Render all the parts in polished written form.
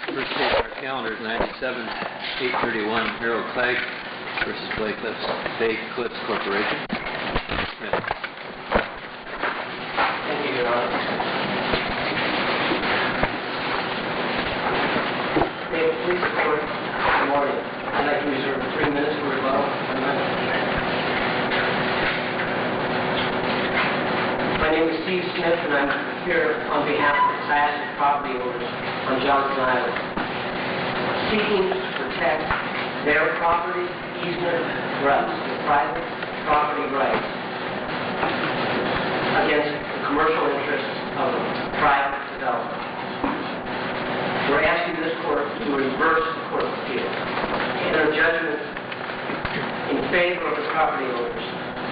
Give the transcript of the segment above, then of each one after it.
First case on our calendar is 97-831 Harold Clegg versus Bay Cliffs Corporation. Smith. Thank you, Your Honor. May it please the Court, good morning. I'd like to reserve 3 minutes for rebuttal. My name is Steve Smith, and I'm here on behalf of the class of property owners on Johnson Island, seeking to protect their property easement rights, the private property rights, against the commercial interests of a private developer. We're asking this Court to reverse the Court of Appeal, enter judgment in favor of the property owners,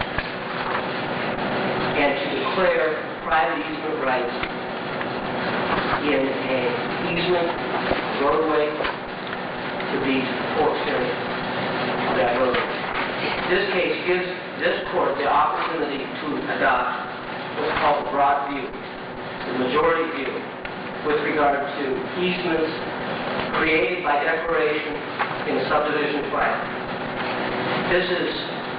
and to declare private easement rights in an easement roadway to be full extent of that roadway. This case gives this Court the opportunity to adopt what's called the broad view, the majority view, with regard to easements created by declaration in a subdivision plan. This is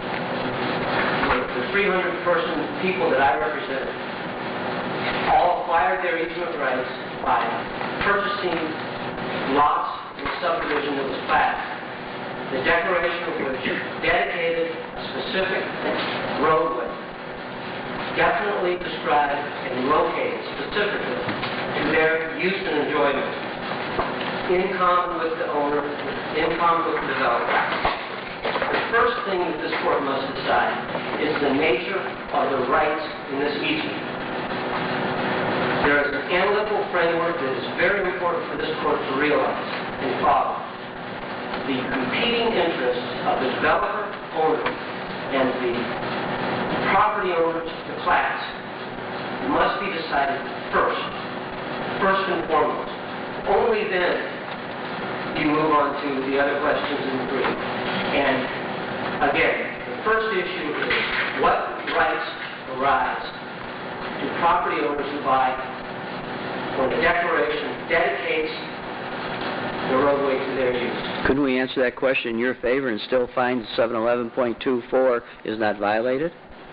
the 300-person people that I represent all acquired their easement rights by purchasing lots in a subdivision that was platted. The declaration of which dedicated a specific roadway, definitely described and located specifically to their use and enjoyment, in common with the owner, in common with the developer. The first thing that this Court must decide is the nature of the rights in this easement. There is an analytical framework that is very important for this Court to realize and follow. The competing interests of the developer, owner, and the property owners, the class, must be decided first and foremost. Only then you move on to the other questions in the brief. And again, the first issue is what rights arise to property owners who buy when the declaration dedicates the roadway to their use. Couldn't we answer that question in your favor and still find 711.24 is not violated?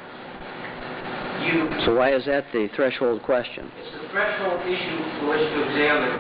So why is that the threshold question? It's the threshold issue in which to examine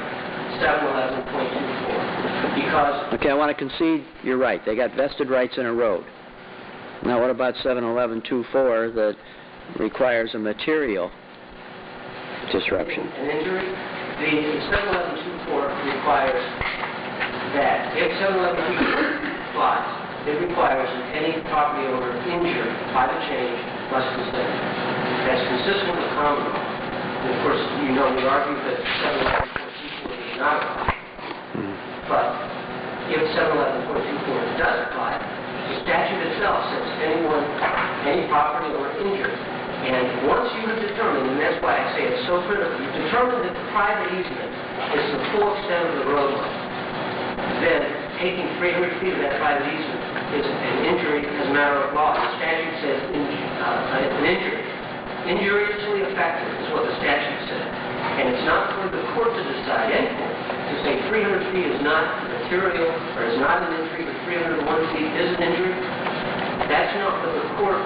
711.24 because... Okay, I want to concede you're right. They got vested rights in a road. Now what about 711.24 that requires a material disruption? An injury? The 711.24 requires that if 711.24 applies, it requires that any property owner injured by the change must consent. That's consistent with the common law. And of course, you know we argue that 711.24 does not apply. But if 711.24 does apply, the statute itself says any property owner injured. And once you have determined, and that's why I say it's so critical, you've determined that the private easement is the full extent of the roadway, then taking 300 feet of that private easement is an injury as a matter of law. The statute says an injury. Injuriously affected is what the statute said. And it's not for the court to decide, any court, to say 300 feet is not material or is not an injury, but 301 feet is an injury. That's not what the court,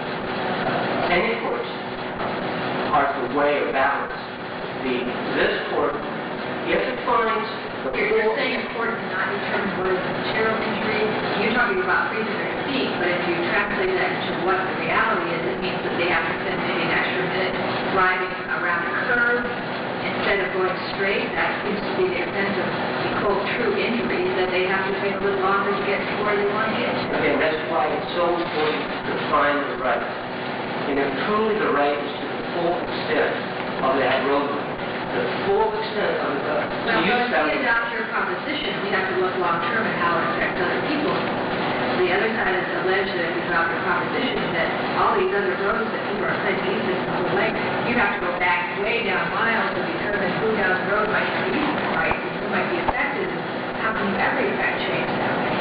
any courts, are to weigh or balance. This court, if it finds... You're saying the court does not determine what is a material injury. You're talking about 300 feet, but if you translate that to what the reality is, it means that they have to spend maybe an extra minute driving around a curve instead of going straight. That seems to be the extent of the quote true injury, that they have to take a little longer to get to where they want to get to. Again, that's why it's so important to define the right. And if truly the right is to the full extent of that roadway, the full extent of the use if we adopt your proposition, we have to look long-term at how it affects other people. The other side is alleged that if we adopt your proposition that all these other roads that people are claiming easements on the lake, you have to go back way down miles to determine who down the road might have easement rights and who might be affected. How can you ever affect change that way?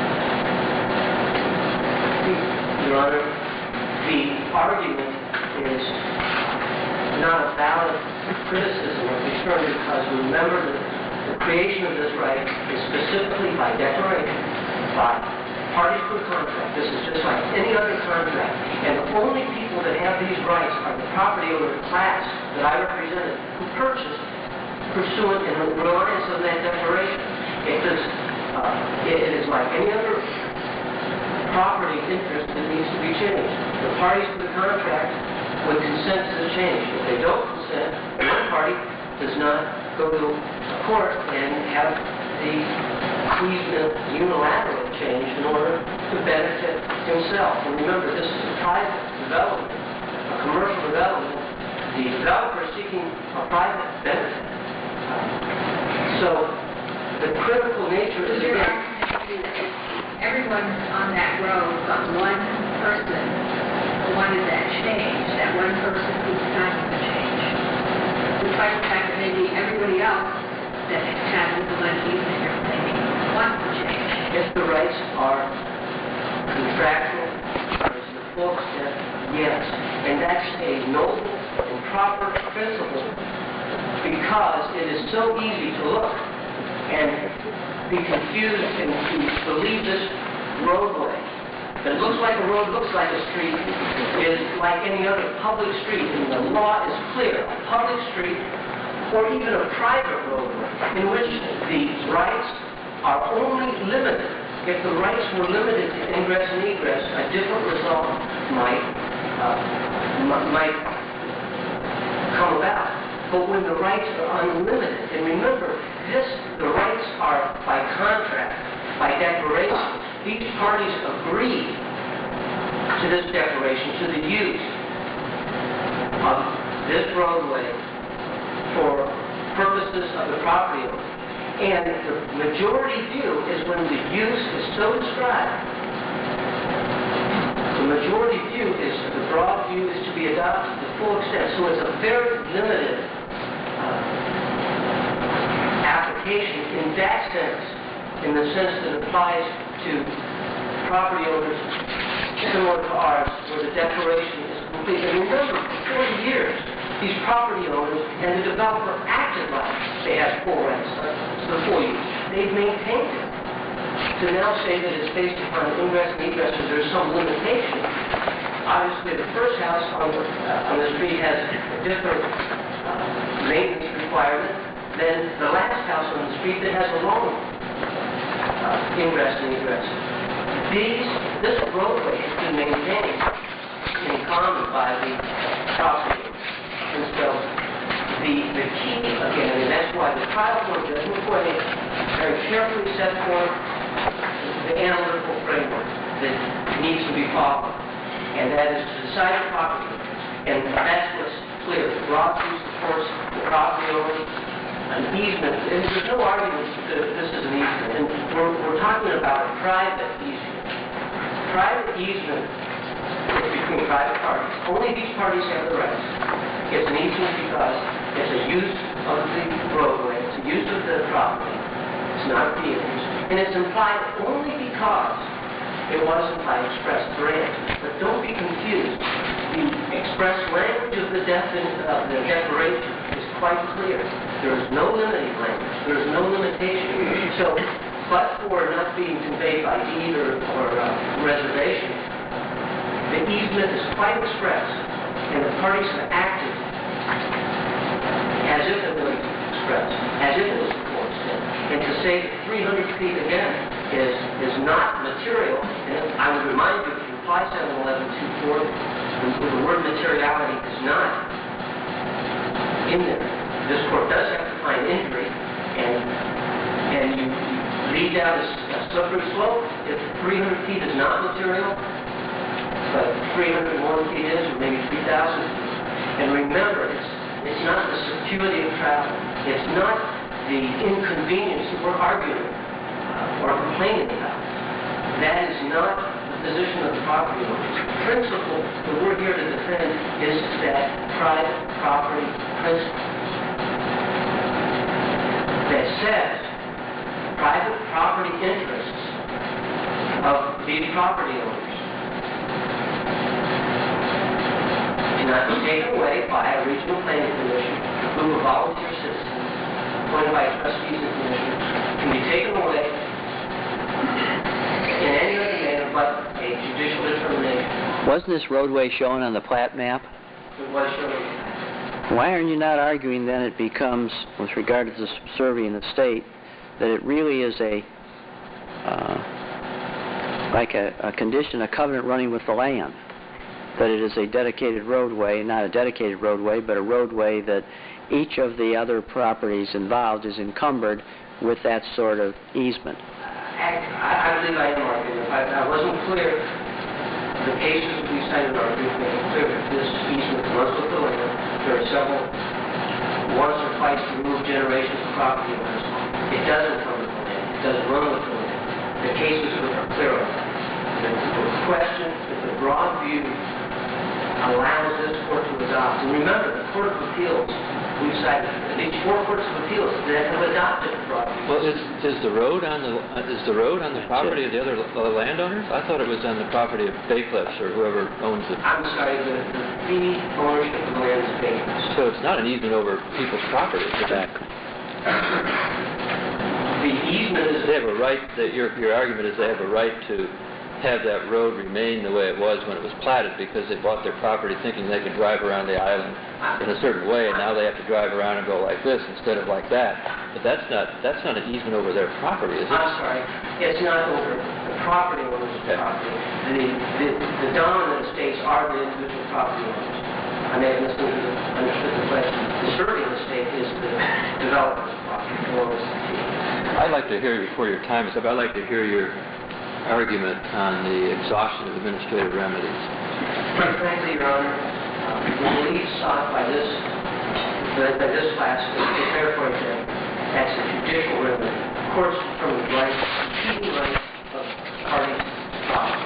Your Honor, the argument is not a valid criticism of the attorney because remember that the creation of this right is specifically by declaration, by parties to a contract. This is just like any other contract. And the only people that have these rights are the property owner class that I represented who purchased pursuant and reliance on that declaration. It is like any other property interest that needs to be changed. The parties to the contract would consent to the change. If they don't consent, one party does not go to court and have the easement unilaterally changed in order to benefit himself. And remember, this is a private development, a commercial development. The developer is seeking a private benefit. So the critical nature is Your again, argument is that everyone on that road but one person wanted that change, that one person who's signing the change. Despite the fact that maybe everybody else that has the land easement here maybe wants the change. if the rights are contractual, to the full extent, yes. And that's a noble and proper principle because it is so easy to look and be confused and to believe this roadway that looks like a road, looks like a street, is like any other public street. And the law is clear. A public street or even a private roadway in which the rights are only limited. If the rights were limited to ingress and egress, a different result might come about. But when the rights are unlimited, and remember, the rights are by contract, by declaration. These parties agree to this declaration, to the use of this roadway for purposes of the property owner. And the majority view is when the use is so described, the majority view is, the broad view is to be adopted to the full extent. So it's a very limited application in that sense, in the sense that it applies to property owners similar to ours, where the declaration is complete. And remember, for 40 years, these property owners and the developer acted like they had full rights for 4 years. They've maintained it. To now say that it's based upon ingress and egress, and there's some limitation. Obviously, the first house on the street has a different maintenance requirement than the last house on the street that has a long ingress and egress. This roadway has been maintained in common by the property owners. And so the key, again, and that's why the trial court judgment way very carefully set forth the analytical framework that needs to be followed. And that is to decide the property owners. And that's what's clear. Rob Hughes supports the property owners, an easement. And there's no argument that this is an easement. And we're talking about a private easement. Private easement is between private parties. Only these parties have the rights. It's an easement because it's a use of the roadway. It's a use of the property. It's not vehicles. And it's implied only because it wasn't by express grant. But don't be confused. The express language of the declaration is quite clear. There is no limiting language. There is no limitation. So, but for not being conveyed by deed or reservation, the easement is quite express, and the parties have acted as if it was expressed, as if it was a full extent. And to say that 300 feet again is not material, and I would remind you, if you apply 711-240, the word materiality is not in there. This court does have to find injury, and you lead down a slippery slope. If 300 feet is not material, but 301 feet is, or maybe 3,000 feet. And remember, it's not the security of travel. It's not the inconvenience that we're arguing or complaining about. That is not the position of the property owners. The principle that we're here to defend is that private property principle that says private property interests of these property owners cannot be taken away by a regional planning commission, a group of volunteer citizens, appointed by trustees and commissioners can be taken away in any other manner but a judicial determination. Wasn't this roadway shown on the plat map? It was shown. Why are you not arguing then it becomes, with regard to the subservient estate, that it really is like a condition, a covenant running with the land? That it is a dedicated roadway, not a dedicated roadway, but a roadway that each of the other properties involved is encumbered with that sort of easement. I believe I am arguing. If I wasn't clear, the cases that we cited are make it clear that this easement runs with the land. There are several, once or twice removed generations of property owners. It doesn't come with the land. It doesn't run with the land. The cases are clear on that. The question, if the broad view allows this court to adopt, and remember, the Court of Appeals, we've cited at least 4 courts of appeals that have adopted the broad view. Well, is the road on the property of the other landowners? I thought it was on the property of Bay Cliffs or whoever owns it. I'm sorry, the fee ownership of the land is vacant. So it's not an easement over people's property. Exactly. The easement is... They have a right, that your argument is they have a right to have that road remain the way it was when it was platted because they bought their property thinking they could drive around the island in a certain way, and now they have to drive around and go like this instead of like that. But that's not an easement over their property, is it? I'm sorry, it's not over the property owner's property. The dominant estates are the individual property owners. I may have understood the question. The serving estate is the developer's property owner's. I'd like to hear, before your time is up, I'd like to hear your argument on the exhaustion of administrative remedies. Frankly, Your Honor, the relief sought by this class is to declare for example, that's a judicial remedy. Courts determine the rights, competing rights of parties to property.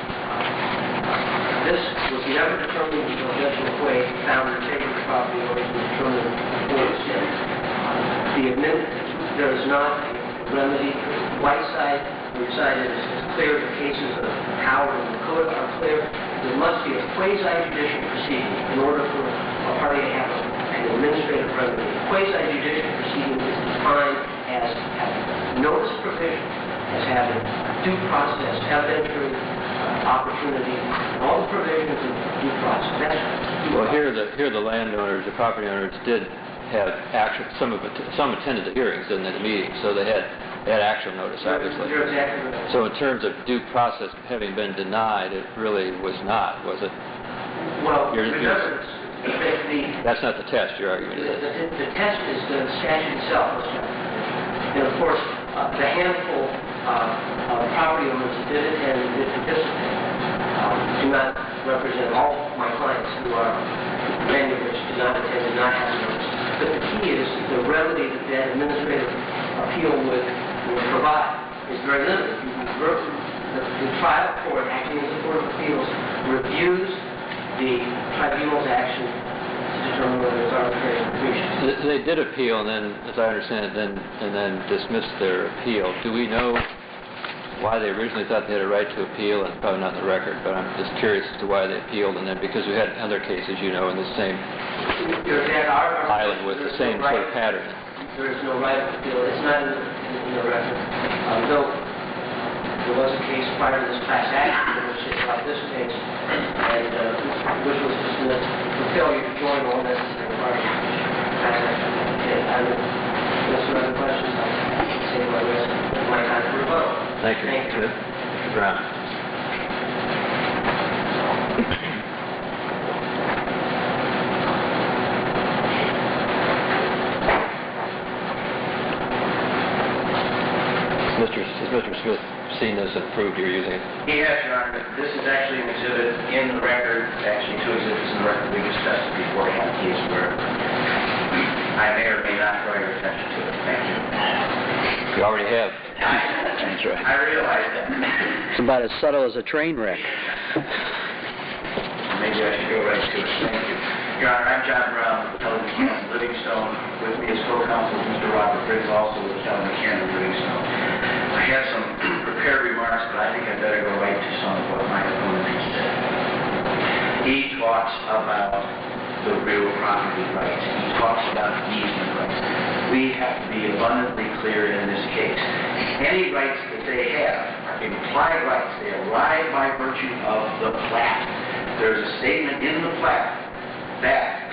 This was never determined until Judge McQuaid found in favor of property owners and determined for extent. There is not a remedy. Whiteside, we've cited as clear, the cases of Howard and Dakota are clear. There must be a quasi-judicial proceeding in order for a party to have an administrative remedy. Quasi-judicial proceeding is defined as having notice provision, as having due process, evidentiary opportunity, all the provisions of due process. That's due Well, process. here the landowners, the property owners did have action, some attended the hearings and the meetings, so they had actual notice, obviously. You're exactly right. So in terms of due process having been denied, it really was not, was it? Well, You're- remember, That's not the test, your argument is. the test is the statute itself. And of course, the handful of property owners that did attend and did participate do not represent all my clients who are, many of which do not attend and not have notice. But the key is the remedy that that administrative appeal would provide is very limited. The trial court, acting as a court of appeals, reviews the tribunal's action to determine whether it's arbitrary or capricious. They did appeal, and then, as I understand it, then dismissed their appeal. Do we know why they originally thought they had a right to appeal? And probably not in the record, but I'm just curious as to why they appealed, and then because we had other cases, you know, in the same island with the same sort of pattern. There is no right of appeal. It's not in the record. Though there was a case prior to this class action, which is like this case, and which was dismissed for failure to join all necessary parties. Class action. Unless there are other questions, I can save my rest of my time for rebuttal. Thank you. Thank you. Mr. Brown. Has Mr. Smith seen this and approved you're using it? He has, Your Honor. This is actually an exhibit in the record, actually 2 exhibits in the record. We discussed it beforehand. Case where I may or may not draw your attention to it. Thank you. You already have. That's right. I realize that. It's about as subtle as a train wreck. Maybe I should go right to it. Thank you. Your Honor, I'm John Brown with Kelly McCann Livingstone. With me as co-counsel is Mr. Robert Briggs, also with Kelly McCann Livingstone. I have some prepared remarks, but I think I'd better go right to some of what my opponent has said. He talks about the real property rights. He talks about easement rights. we have to be abundantly clear in this case. Any rights that they have are implied rights. They arise by virtue of the plat. There's a statement in the plat that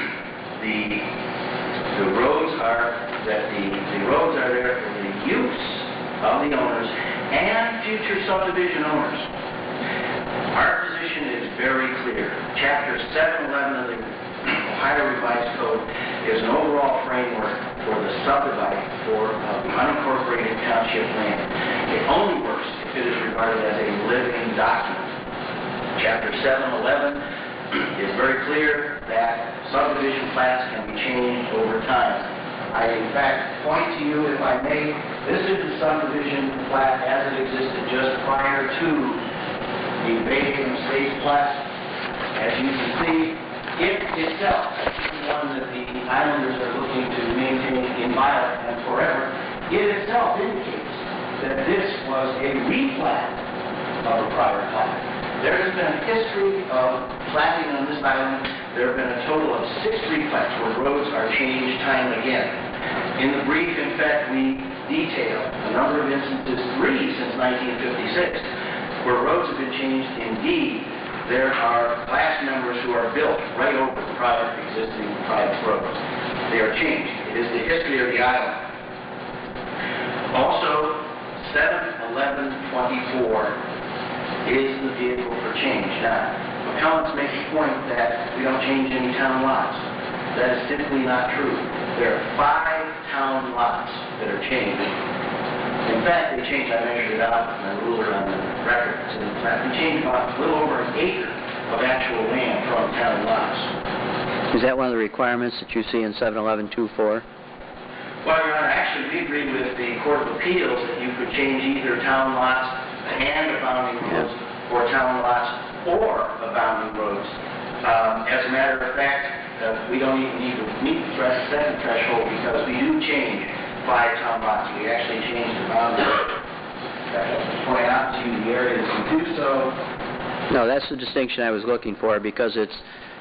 the roads are there for the use of the owners and future subdivision owners. Our position is very clear. Chapter 711 of the Ohio Revised Code is an overall framework for the subdividing for unincorporated township land. It only works if it is regarded as a living document. Chapter 711 is very clear that subdivision plats can be changed over time. I, in fact, point to you, if I may, this is the subdivision plat as it existed just prior to the Bayham Estates plat. As you can see, it itself, the one that the islanders are looking to maintain inviolate and forever, it itself indicates that this was a replat of a prior plat. There has been a history of platting on this island. There have been a total of 6 replats where roads are changed time and again. In the brief, in fact, we detail a number of instances, 3 since 1956, where roads have been changed. Indeed, there are class members who are built right over the existing private roads. They are changed. It is the history of the island. Also, 71124 is the vehicle for change. Now, appellants make the point that we don't change any town lots. That is typically not true. There are 5 town lots that are changed. In fact, they changed, I measured it out with my ruler on the records. In fact, they changed about a little over an acre of actual land from town lots. Is that one of the requirements that you see in 71124? Well, Your Honor, actually, we agree with the Court of Appeals that you could change either town lots and abounding roads, or town lots or abounding roads. As a matter of fact, we don't even need to meet the second threshold because we do change 5 town lots. We actually change the boundary. I have to point out to you the areas we do so. No, that's the distinction I was looking for, because it's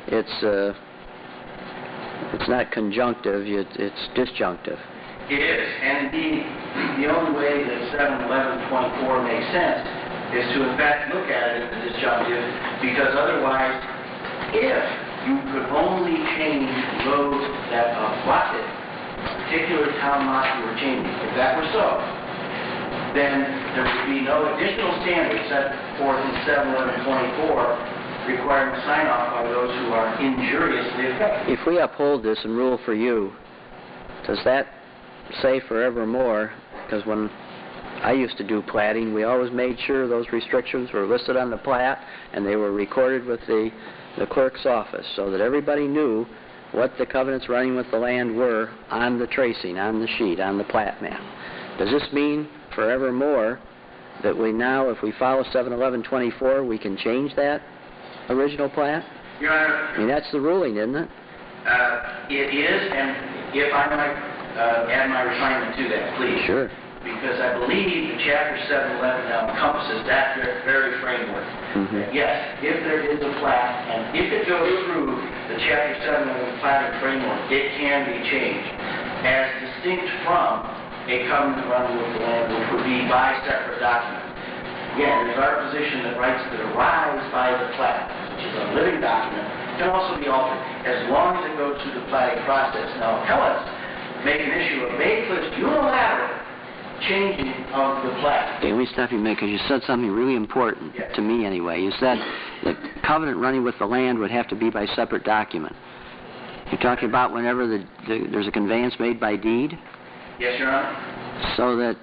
not conjunctive, it's disjunctive. It is, and indeed, the only way that 71124 makes sense is to in fact look at it as disjunctive, because otherwise, if you could only change roads that abutted a particular town lot you were changing, if that were so, then there would be no additional standards set forth in 71124 requiring sign-off by those who are injuriously affected. If we uphold this and rule for you, does that say forevermore? Because when I used to do platting, we always made sure those restrictions were listed on the plat and they were recorded with the clerk's office so that everybody knew what the covenants running with the land were on the tracing, on the sheet, on the plat map. Does this mean forevermore that we now, if we follow 71124, we can change that original plat? Your Honor, I mean, that's the ruling, isn't it? it is, and if I might add my refinement to that, please. Sure. Because I believe that Chapter 711 now encompasses that very framework. Mm-hmm. Yes, if there is a plat, and if it goes through the Chapter 711 platting framework, it can be changed, as distinct from a covenant running with the land, which would be by separate document. Again, it is our position that rights that arise by the plat, which is a living document, can also be altered, as long as it goes through the platting process. Now, appellants make an issue of Baycliffe's unilateral changing of the plat. Okay, let me stop you a minute, because you said something really important, yes, to me anyway. You said the covenant running with the land would have to be by separate document. You're talking about whenever there's a conveyance made by deed? Yes, Your Honor. So that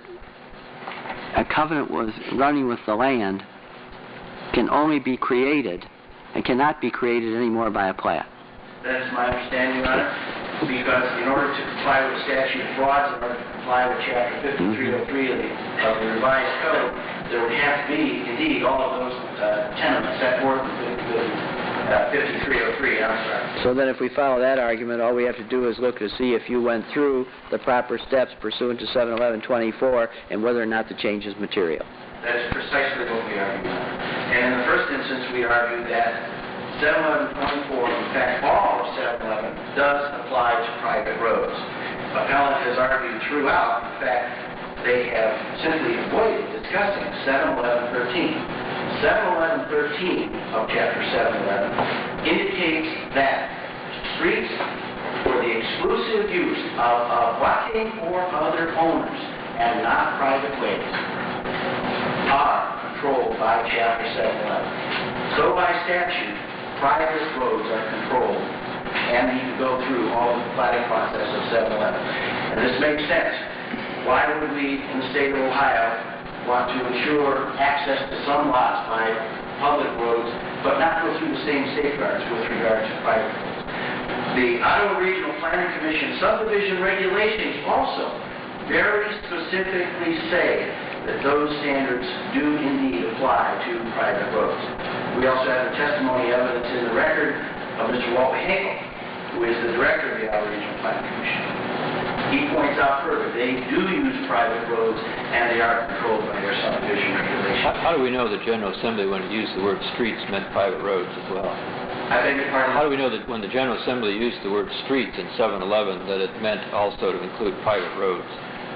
a covenant running with the land can only be created and cannot be created anymore by a plat. That is my understanding, Your Honor, because in order to comply with statute of frauds, in order to comply with Chapter 5303 of the revised code, there would have to be, indeed, all of those tenements set forth in 5303, I'm sorry. So then if we follow that argument, all we have to do is look to see if you went through the proper steps pursuant to 71124 and whether or not the change is material. That is precisely what we argue. And in the first instance, we argue that 71124, in fact, all of 711, does apply to private roads. appellant has argued throughout, in fact, they have simply avoided discussing 71113. 71113 of Chapter 711 indicates that streets for the exclusive use of abutting or other owners and not private ways are controlled by Chapter 711. So by statute, private roads are controlled and need to go through all the planning process of 711. And this makes sense. Why would we, in the state of Ohio, want to ensure access to some lots by public roads, but not go through the same safeguards with regard to private roads? The Iowa Regional Planning Commission subdivision regulations also very specifically say that those standards do indeed apply to private roads. We also have the testimony evidence in the record of Mr. Walter Hinkle, who is the director of the Iowa Regional Planning Commission. He points out further, they do use private roads and they are controlled by their subdivision regulations. How do we know the General Assembly, when it used the word streets, meant private roads as well? I beg your pardon? How do we know that when the General Assembly used the word streets in 711 that it meant also to include private roads?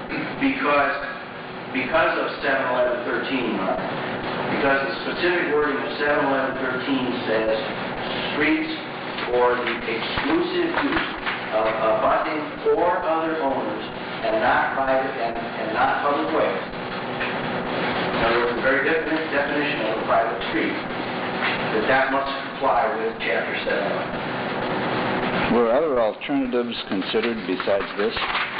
Because of 71113, because the specific wording of 71113 says streets for the exclusive use of abutting or other owners and not private and not public ways. In other words, a very definite definition of a private street, that must comply with Chapter 711. Were other alternatives considered besides this?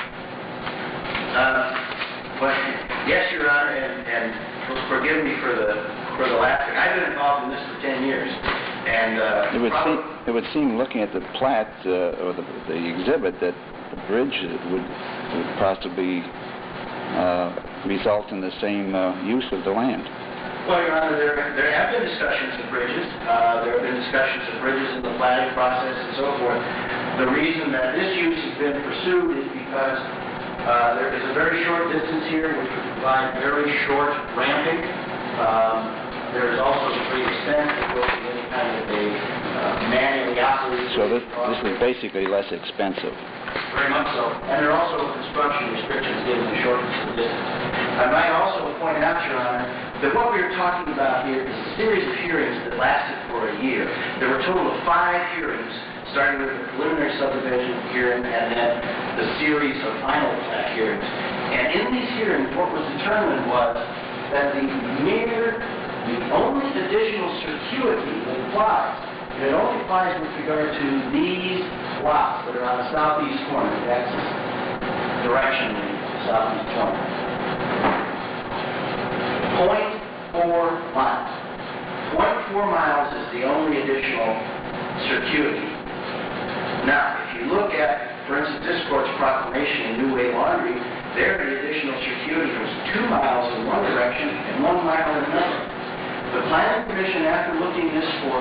But yes, Your Honor, and forgive me for the laughter. I've been involved in this for 10 years, and It would seem, looking at the plat or the exhibit, that the bridge would possibly result in the same use of the land. Well, Your Honor, there have been discussions of bridges. There have been discussions of bridges in the planning process and so forth. The reason that this use has been pursued is because there is a very short distance here which would provide very short ramping. There is also a great extent that goes to any kind of a manually operated... So this is basically less expensive. Very much so. And there are also construction restrictions given the shortness of the distance. I might also point out, Your Honor, that what we are talking about here is a series of hearings that lasted for a year. There were a total of 5 hearings, starting with the preliminary subdivision hearing and then the series of final plat hearings. And in these hearings, what was determined was that the only additional circuity that applies, and it only applies with regard to these lots that are on the southeast corner, that's directionally the southeast corner. 0.4 miles. 0.4 miles is the only additional circuity. Now, if you look at, for instance, this court's proclamation in New Way Laundry, there the additional circuity was 2 miles in one direction and 1 mile in another. The Planning Commission, after looking at this for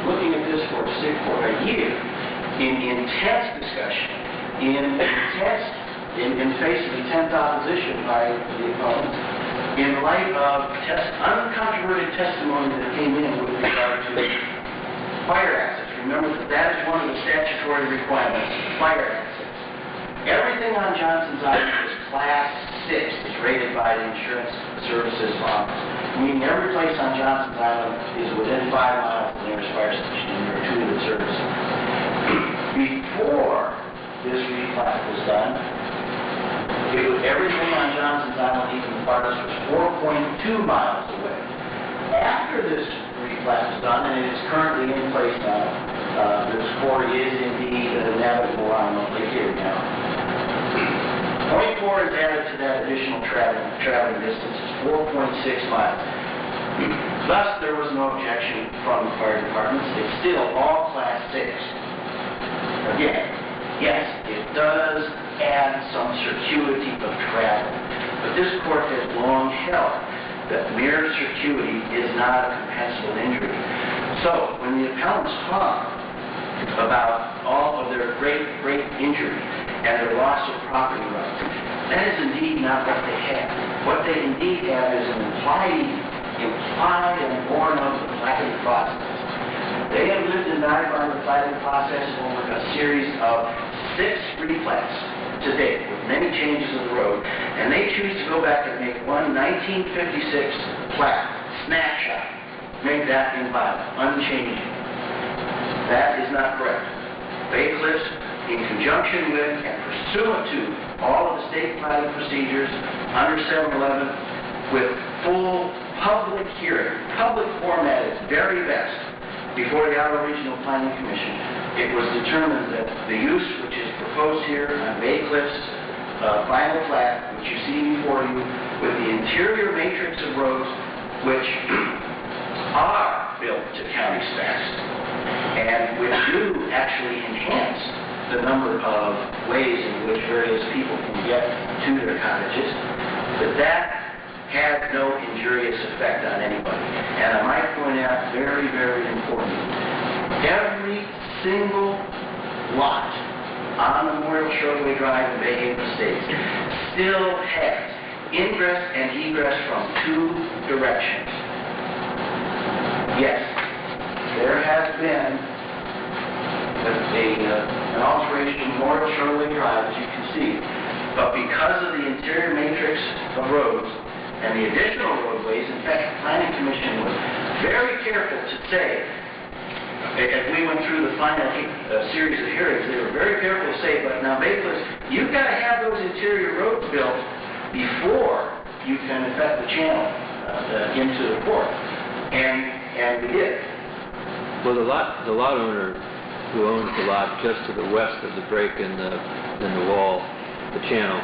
a year, in intense discussion, in face of intense opposition by the opponents, in light of uncontroverted testimony that came in with regard to fire access. Remember that is one of the statutory requirements, fire access. Everything on Johnson's Island is Class 6, is rated by the Insurance Services Office, meaning every place on Johnson's Island is within 5 miles of the nearest fire station, and there are 2 that service it. Before this replat was done, everything on Johnson's Island, even the farthest, was 4.2 miles away. After this replat was done, and it is currently in place now, this quarry is indeed navigable on Lake Erie now. 0.4 is added to that additional traveling distance, is 4.6 miles. Thus, there was no objection from the fire departments. It's still all Class 6. Again, yes, it does add some circuity of travel, but this court has long held that mere circuity is not a compensable injury. So, when the appellants talk about all of their great injury and their loss of property rights, that is indeed not what they have. What they indeed have is an implied and born of the planning process. They have lived and died by the planning process over a series of 6 replats, to date, with many changes of the road, and they choose to go back and make one 1956 plat, snapshot, make that inviolate, unchanging. That is not correct. Bay Cliffs, in conjunction with and pursuant to all of the state planning procedures under 711, with full public hearing, public format at its very best, before the Iowa Regional Planning Commission, it was determined that the use which is proposed here on Bay Cliffs final plat, which you see before you, with the interior matrix of roads which are built to county specs and which do actually enhance the number of ways in which various people can get to their cottages, that had no injurious effect on anybody. And I might point out, very, very important, every single lot on Memorial Shoreway Drive in Bay Haven Estates still has ingress and egress from two directions. Yes, there has been an alteration in Memorial Shoreway Drive, as you can see, but because of the interior matrix of roads and the additional roadways, in fact, the Planning Commission was very careful to say, as we went through the final series of hearings, they were very careful to say, but now, Bay Cliffs, you've got to have those interior roads built before you can affect the channel into the port. And we did. Well, the lot owner who owns the lot just to the west of the break in the wall, the channel,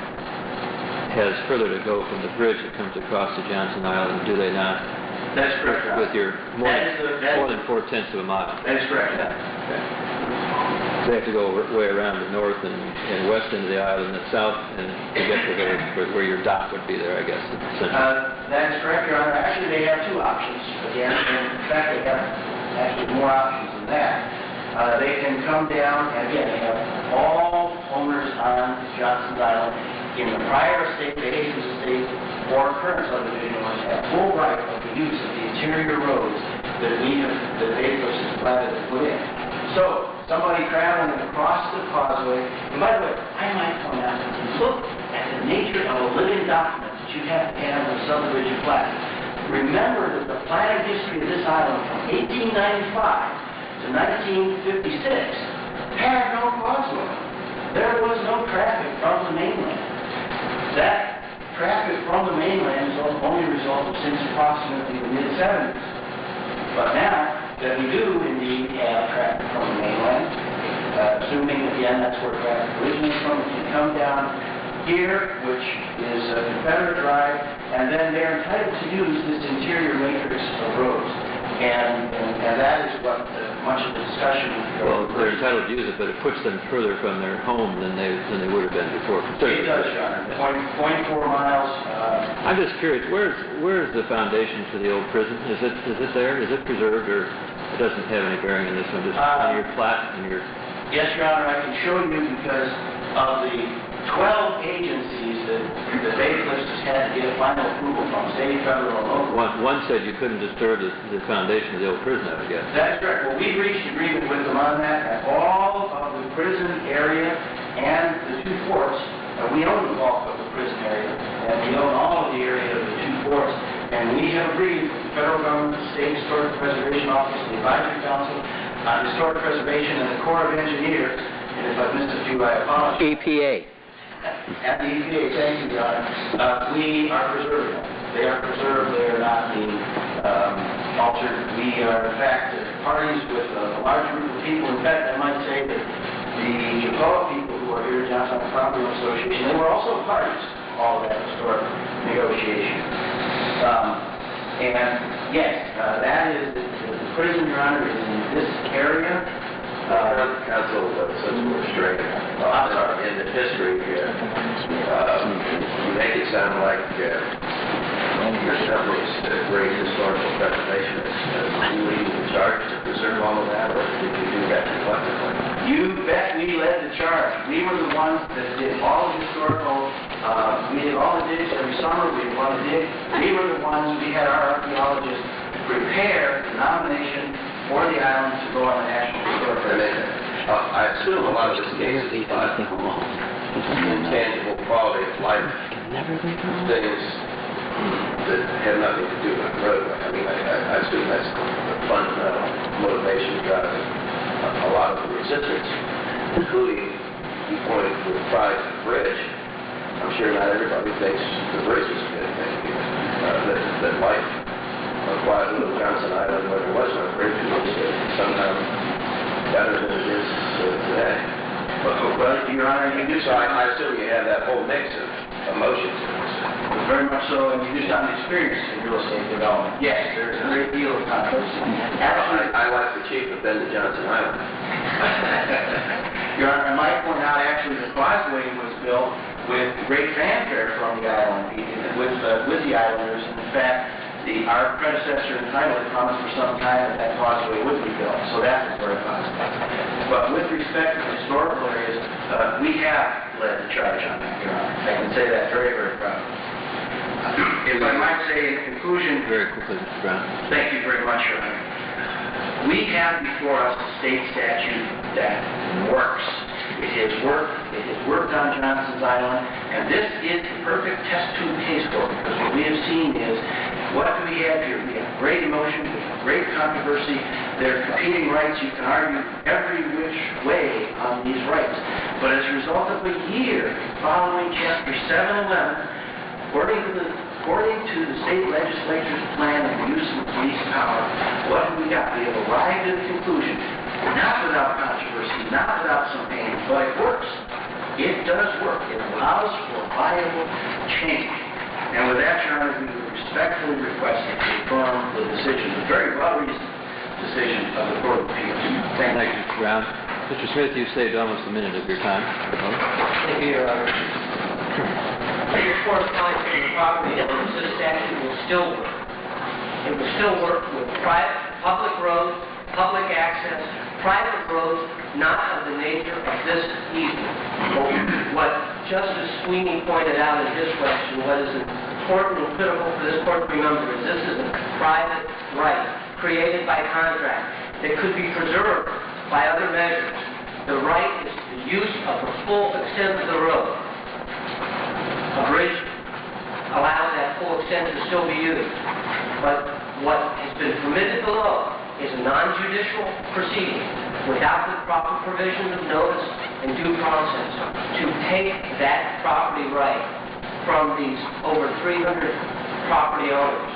has further to go from the bridge that comes across to Johnson Island, do they not? That's correct. With your more than 4/10 of a mile. That is correct. Okay. They have to go way around the north and west end of the island and south and to get to where your dock would be there, I guess. That is correct, Your Honor. Actually, they have two options. Again, in fact, they have actually more options than that. They can come down, and again, they have all owners on Johnson Island in the prior estate, Bay Haven estate, or current subdivision owners have full right of the use of the interior roads that Bay Cliffs is planning to put in. So, somebody traveling across the causeway, and by the way, I might point out, if you look at the nature of a living document that you have to have in a subdivision plat, remember that the planning history of this island from 1895 to 1956 had no causeway. There was no traffic from the mainland. That traffic from the mainland is only resulted since approximately the mid-70s. But now that we do indeed have traffic from the mainland, assuming again that's where traffic originates from, it can come down here, which is Confederate Drive, and then they're entitled to use this interior matrix of roads. And that is what much of the discussion. Well, they're entitled to use it, but it puts them further from their home than they would have been before. It does, Your Honor. 0.4 miles. I'm just curious, where's the foundation for the old prison? Is it there? Is it preserved, or it doesn't have any bearing on this one? Just on your plat and your. Yes, Your Honor, I can show you because of the 12 agencies that Bay Cliffs has had to get final approval from, state, federal, and local. One said you couldn't disturb the foundation of the old prison, I would guess. That's correct. Well, we've reached agreement with them on that, and all of the prison area and the two forts, we own the bulk of the prison area, and we own all of the area of the two forts, and we have agreed with the federal government, the State Historic Preservation Office, the Advisory Council on Historic Preservation, and the Corps of Engineers, and if I've missed a few, I apologize. EPA. At the EPA, thank you, Your Honor. We are preserving them. They are preserved. They are not being altered. We are, in fact, parties with a large group of people. In fact, I might say that the Jacoa people who are here, Johnson Property Association, they were also parties to all of that historic negotiation. And yes, that is the prison, Your Honor, is in this area. Council, since we're straight, I'm sorry. in the history, you make it sound like yourself is a great historical preservationist. Did you lead the charge to preserve all of that, or did you do that collectively? You bet we led the charge. We were the ones that did all the historical, we did all the digs every summer, we did one to dig. We were the ones, we had our archaeologists prepare the nomination for the island to go on the National Historic Register. I assume a lot of this case is intangible quality of life things that have nothing to do with the roadway. I mean, I assume that's the fundamental motivation driving a lot of the resistance, including, you pointed to the pride of the bridge. I'm sure not everybody thinks the bridge is a good thing. That life on quiet little Johnson Island, where there was no bridge, was somehow better than it is today. Well, Your Honor, you do So I assume you have that whole mix of emotions in this. very much so, and you do sound experienced in real estate development. Yes, there's a great deal of controversy. Actually, I like the chief of been to Johnson Island. Your Honor, I might point out actually the causeway was built with great fanfare from the island, with the islanders. And in fact, our predecessor in title had promised for some time that causeway would be built, so that was very positive. But with respect to the historical areas, we have led the charge on that, Your Honor. I can say that very, very proudly. If I might say in conclusion, Very quickly, Mr. Brown. thank you very much, Your Honor. We have before us a state statute that works. It has worked on Johnson's Island, and this is the perfect test tube case for it, because what we have seen is, what do we have here? We have great emotion, we have great controversy, there are competing rights, you can argue every which way on these rights. But as a result of a year following Chapter 711, according to the state legislature's plan of use of police power, what have we got? We have arrived at a conclusion, not without controversy, not without some pain, but it works. It does work. It allows for viable change. And with that, Your Honor, we would respectfully request that you affirm the decision, the very well-reasoned decision of the Court of Appeals. Thank you. Mr. Brown. Mr. Smith, you've saved almost a minute of your time. Thank you, Your Honor. Your correspondence to the property owners, this statute will still work. It will still work with public roads, public access, private roads, not of the nature of this easement. What Justice Sweeney pointed out in his question, what is important and critical for this court to remember is this is a private right created by contract that could be preserved by other measures. The right is the use of the full extent of the road. A bridge allows that full extent to still be used. But what has been permitted below is a non-judicial proceeding without the proper provisions of notice and due process to take that property right from these over 300 property owners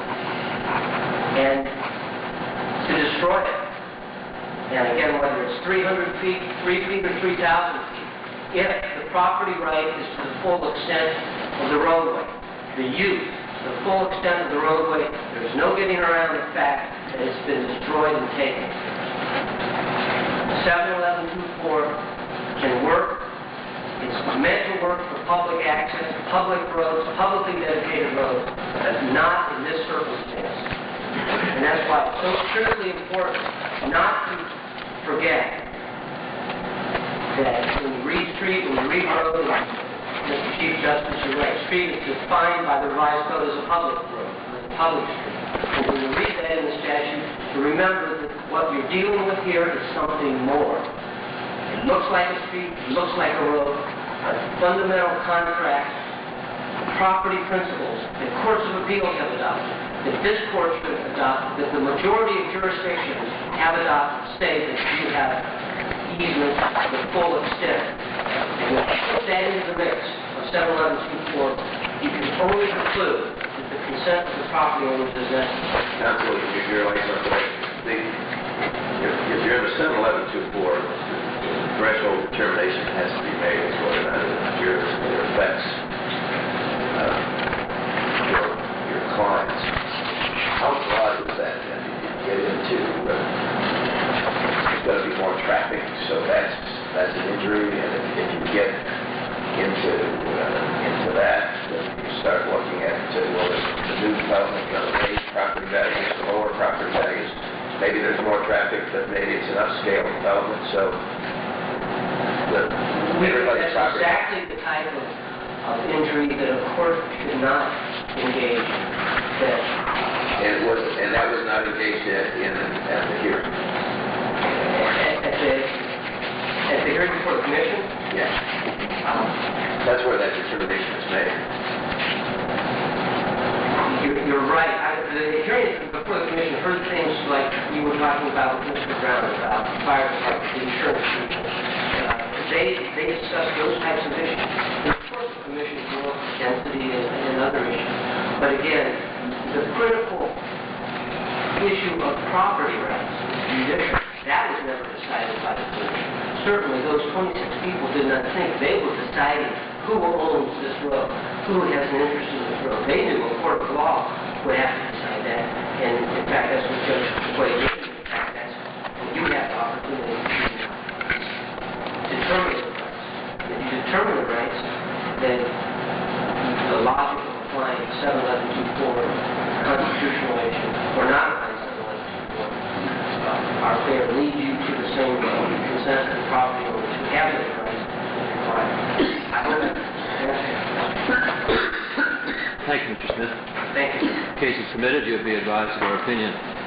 and to destroy it. And again, whether it's 300 feet, 3 feet, or 3,000 feet, if the property right is to the full extent of the roadway, the use, the full extent of the roadway, there's no getting around the fact that it's been destroyed and taken. 71124 can work. It's meant to work for public access, public roads, publicly dedicated roads, but not in this circumstance. And that's why it's so critically important not to forget that when you read street, when you read road, Mr. Chief Justice, you're right, street is defined by the revised code as a public road, a public street. And when you read that in the statute, you remember that what you're dealing with here is something more. It looks like a street, it looks like a road, but fundamental contract, property principles that courts of appeals have adopted, that this court should adopt, that the majority of jurisdictions have adopted, say that you have easements to the full extent. And when you put that into the mix of 71124, you can only conclude that the consent of the property owners is necessary. Absolutely, you're like something. If you're in the 71124, the threshold determination has to be made as whether or not it affects your clients. How broad is that? You get into there's going to be more traffic, so that's an injury, and if you get into that, then you start looking at well, the new development going to raise property values, the lower property values. Maybe there's more traffic, but maybe it's an upscale development, so everybody's That's property. exactly the type of injury that a court should not engage in. And that was not engaged at the hearing. At the hearing before the commission? Yeah. That's where that determination is made. You're right. The hearing before the commission heard things like you were talking about with Mr. Brown about the fire department, the insurance people. They discussed those types of issues. And of course, the commission will look at density and other issues. But again, the critical issue of property rights is judicial. That was never decided by the commission. Certainly, those 26 people did not think they were deciding who owns this road, who has an interest in this road. They knew a court of law would have to decide that. And in fact, that's what Judge Quay did. In fact, that's when you have the opportunity to determine the rights. If you determine the rights, then the logic of applying 71124 constitutional issue or not applying 71124 are fair, lead you to the same consent of the property owners who have those rights required. I hope that Thank you, Mr. Smith. Thank you. Case is submitted. You'll be advised of our opinion.